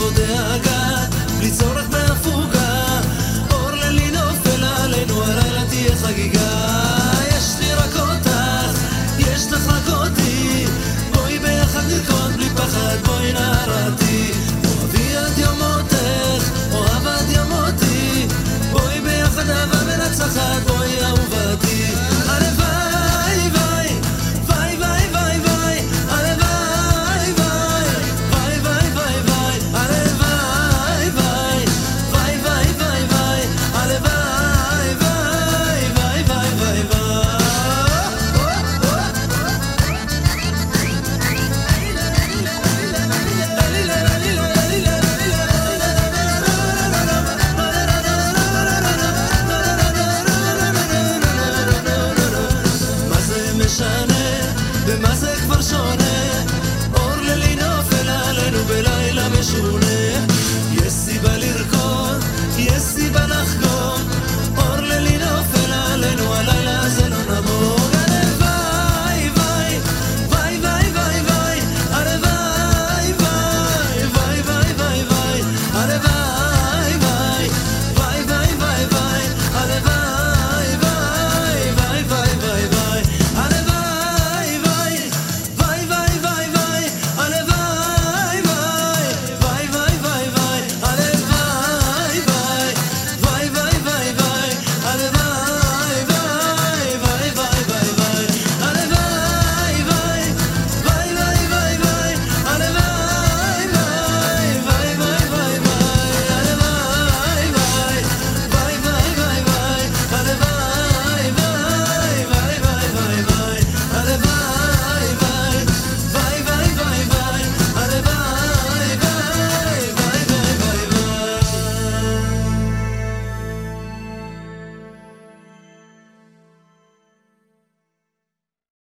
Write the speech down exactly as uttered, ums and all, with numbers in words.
כבוד דאגה, בלי צורך בהפוגה, אור לילי נופל עלינו, הלילה תהיה חגיגה. יש לי רק אותך, יש לך רק אותי, בואי ביחד נרקוד בלי פחד, בואי נערתי, אוהבי עד יומותך, אוהב עד ימותי, בואי ביחד אהבה מנצחת, בואי אהובתי. הלוואי ביי, ביי ביי ביי ביי, הלוואי ביי, ביי ביי ביי ביי, הלוואי ביי, ביי ביי ביי ביי, הלוואי ביי, ביי ביי ביי ביי. מה זה משנה